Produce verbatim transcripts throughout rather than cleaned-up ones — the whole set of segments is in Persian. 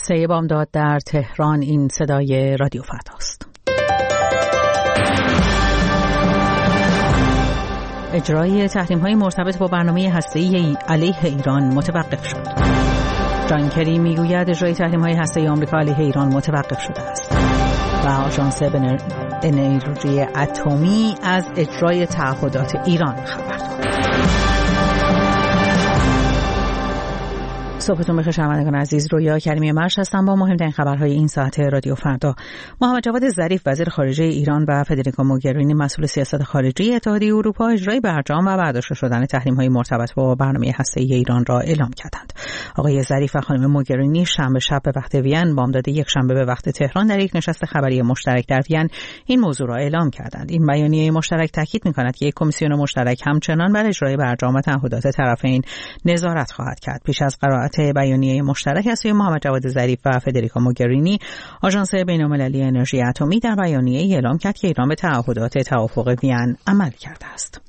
هسته بامداد در تهران. این صدای رادیو فرداست. اجرای تحریم‌های مرتبط با برنامه هسته‌ای علیه ایران متوقف شد. جان کری میگوید اجرای تحریم‌های هسته‌ای آمریکا علیه ایران متوقف شده است و آژانس انرژی اتمی از اجرای تعهدات ایران خبر داد. صبحتون بخیر شنوندگان عزیز. رویا کریمی مرش هستم با مهمترین خبرهای این ساعت رادیو فردا. محمد جواد ظریف وزیر خارجه ایران و فدریکا موگرینی مسئول سیاست خارجی اتحادیه اروپا اجرای برجام و برداشته شدن تحریم‌های مرتبط با برنامه هسته‌ای ایران را اعلام کردند. آقای ظریف و خانم موگرینی شنبه شب به وقت وین بامداد یک شنبه به وقت تهران در یک نشست خبری مشترک در وین این موضوع را اعلام کردند. این بیانیه مشترک تاکید می‌کند که یک کمیسیون مشترک همچنان بر اجرای برجام و تعهدات طرفین نظارت خواهد کرد. پیش از قرائت بیانیه مشترک از سوی محمد جواد ظریف و فدریکا موگرینی، آژانس بین‌المللی انرژی اتمی در بیانیه اعلام کرد که ایران به تعهدات توافق وین عمل کرده است.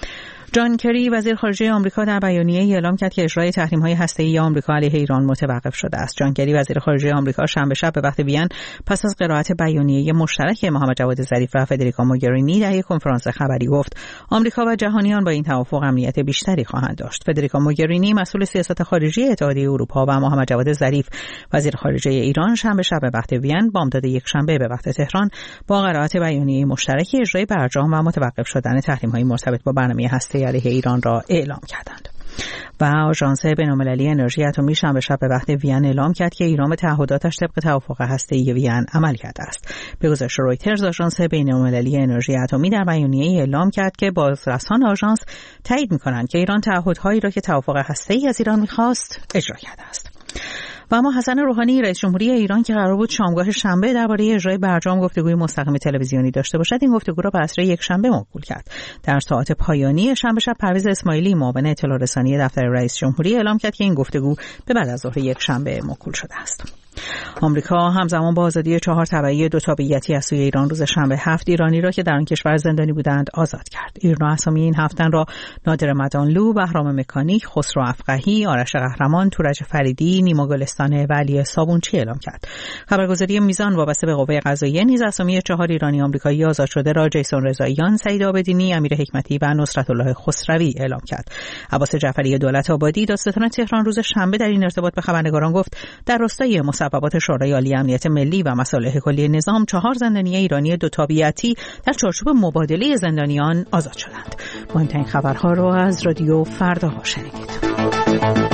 جان کری وزیر خارجه آمریکا در بیانیه اعلام کرد که اجرای تحریم‌های هسته‌ای آمریکا علیه ایران متوقف شده است. جان کری وزیر خارجه آمریکا شنبه شب به وقت وین پس از قرائت بیانیه مشترک محمد جواد ظریف و فدریکا موگرینی در یک کنفرانس خبری گفت آمریکا و جهانیان با این توافق امنیت بیشتری خواهند داشت. فدریکا موگرینی مسئول سیاست خارجی اتحادیه اروپا و محمد جواد ظریف وزیر خارجه ایران شنبه شب به وقت وین بامداد یک شنبه به وقت تهران با قرائت بیانیه مشترک اجرای برجام و متوقف شدن تحریم‌های مرتبط با برنامه هسته‌ای علیه ایران را اعلام کردند. و آژانس بین‌المللی انرژی اتمی شنبه شب به وقت وین اعلام کرد که ایران به تعهداتش طبق توافق هسته‌ای وین عمل کرده است. به گزارش رویترز، آژانس بین‌المللی انرژی اتمی در بیانیه اعلام کرد که بازرسان آژانس تایید می‌کنند که ایران تعهدهایی را که توافق هسته‌ای از ایران می‌خواست اجرا کرده است. و اما حسن روحانی رئیس جمهوری ایران که قرار بود شامگاه شنبه درباره اجرای برجام گفتگوی مستقیم تلویزیونی داشته باشد، این گفتگو را به عصر یک شنبه موکول کرد. در ساعات پایانی شنبه شب پرویز اسماعیلی معاون اطلاع رسانی دفتر رئیس جمهوری اعلام کرد که این گفتگو به بعد از ظهر یک شنبه موکول شده است. آمریکا همزمان با آزادی چهار تبعی دو تابعیتی از سوی ایران روز شنبه هفت ایرانی را که در آن کشور زندانی بودند آزاد کرد. ایران اسامی این هفت تن را نادر مدانلو، بهرام مکانیک، خسرو افقهی، آرش قهرمان، تورج فریدی، نیما گلستانه و علی صابونچی اعلام کرد. خبرگزاری میزان وابسته به قوه قضاییه نیز اسامی چهار ایرانی آمریکایی آزاد شده را جیسون رضاییان، سعید عابدینی، امیر حکمتی و نصرت الله خسروی اعلام کرد. عباس جعفری دولت آبادی دادستان تهران روز شنبه در این ارتباط به خبرنگاران گفت در راستای مصوبات شورای عالی امنیت ملی و مصالح کلی نظام چهار زندانی ایرانی دو تابعیتی در چارچوب مبادله زندانیان آزاد شدند. مهمترین خبرها را از رادیو فردا شنیدید.